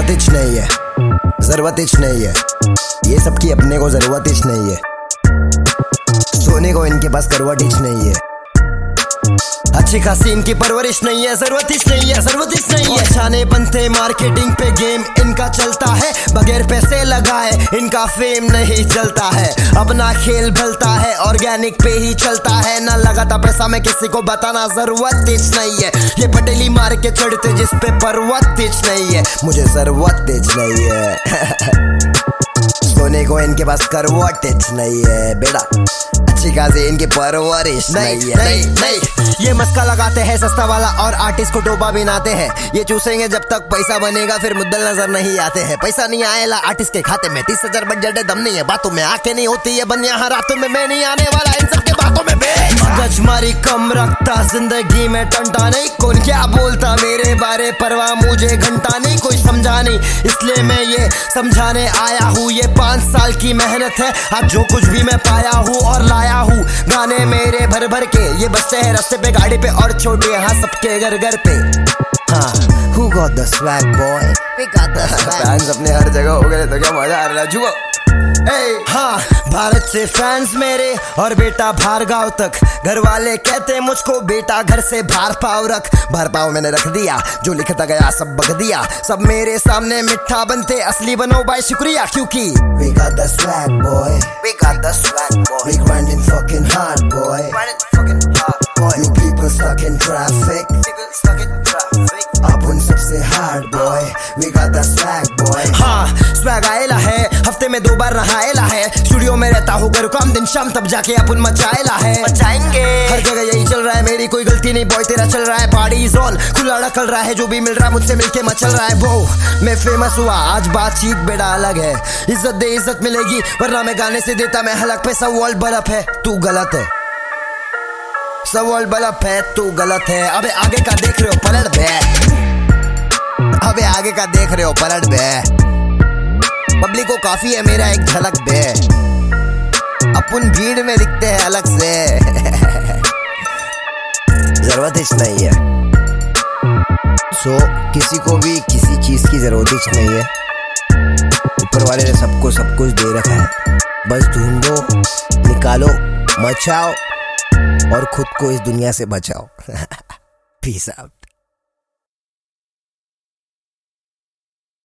जरूरत हिच नहीं है, जरूरत हिच नहीं है, ये सबकी अपने को जरूरत हिच नहीं है, सोने को इनके पास करवट हिच नहीं है, अच्छी खासी इनकी परवरिश नहीं है, जरूरत हिच नहीं है, जरूरत हिच नहीं है। छाने बनते मार्केटिंग पे गेम इनका चलता है, बगैर पैसे लगाए इनका फेम नहीं चलता है, अपना खेल भलता है, ऑर्गेनिक पे ही चलता है, ना लगाता पैसा मैं किसी को बताना जरूरत हिच नहीं है, ये पटेली मार के चढ़ते जिस पे पर्वत हिच नहीं है, मुझे जरूरत हिच नहीं है सोने को इनके पास करवट हिच नहीं है बेटा, अच्छी खासी इनकी परवरिश नहीं है। नहीं ये मस्का लगाते हैं सस्ता वाला और आर्टिस्ट को डोबा बिनाते हैं, ये चूसेंगे जब तक पैसा बनेगा फिर मुद्दल नजर नहीं आते हैं, पैसा नहीं आएला आर्टिस्ट के खाते में, 30,000 बजट है, दम नहीं है बातों में, आके नहीं होती है बन यहाँ रातों में, मैं नहीं आने वाला इन सबके बातों में, मगज मारी कम रखता जिंदगी में टंटा नहीं, कौन क्या बोलता मेरे बारे परवाह मुझे घंटा नहीं, कोई समझा नहीं इसलिए मैं ये समझाने आया हूँ, ये 5 साल की मेहनत है आज जो कुछ भी मैं पाया हूँ और लाया हूँ, गाने मेरे भर भर के ये बसते हैं रास्ते पे गाड़ी पे और छोटे यहाँ सबके घर घर पे, हाँ who got the swag boy, we got the swag, fans अपने हर जगह हो गए तो क्या मजा आ रहा है जुगो। हाँ भारत से फैंस मेरे और बेटा बाहर गाँव तक, घर वाले कहते मुझको बेटा घर से बाहर पाव रख, बाहर पाव मैंने रख दिया, जो लिखता गया सब बग दिया, सब मेरे सामने मिठा बनते असली बनो भाई शुक्रिया, क्योंकि we got the swag boy, we got the swag boy, we grinding fucking hard boy, grinding fucking hard boy, you people stuck in traffic, people stuck in traffic, आप उन सबसे hard boy, we got the swag boy। हाँ swag आएला है, हफ्ते में 2 बार नहाएला है, studio में रहता हूँ करूँ काम दिन शाम तब जाके अपन मचाएला है, मचाएंगे हर जगह यही चल रहा है, मेरी कोई गलती नहीं बॉय तेरा चल रहा है पार्टी जोन, खुला ढकल रहा है जो भी मिल रहा है मुझसे मिलके मचल रहा है, वो मैं फेमस हुआ आज बातचीत बेटा अलग है, इज्जत दे इज्जत मिलेगी वरना मैं गाने से देता मैं हलक पे, सब वर्ल्ड बल्ब है तू गलत है, सब वर्ल्ड बल्ब है तू गलत है, अबे आगे का देख रहे हो पलट बे, अबे आगे का देख रहे हो पलट बे, पब्लिक को काफी है मेरा एक झलक बे, अपन भीड़ में दिखते हैं अलग से जरूरत हिच नहीं है, किसी को भी किसी चीज की जरूरत हिच नहीं है, ऊपर वाले ने सबको सब कुछ दे रखा है, बस ढूंढो निकालो मचाओ और खुद को इस दुनिया से बचाओ पीस आउट।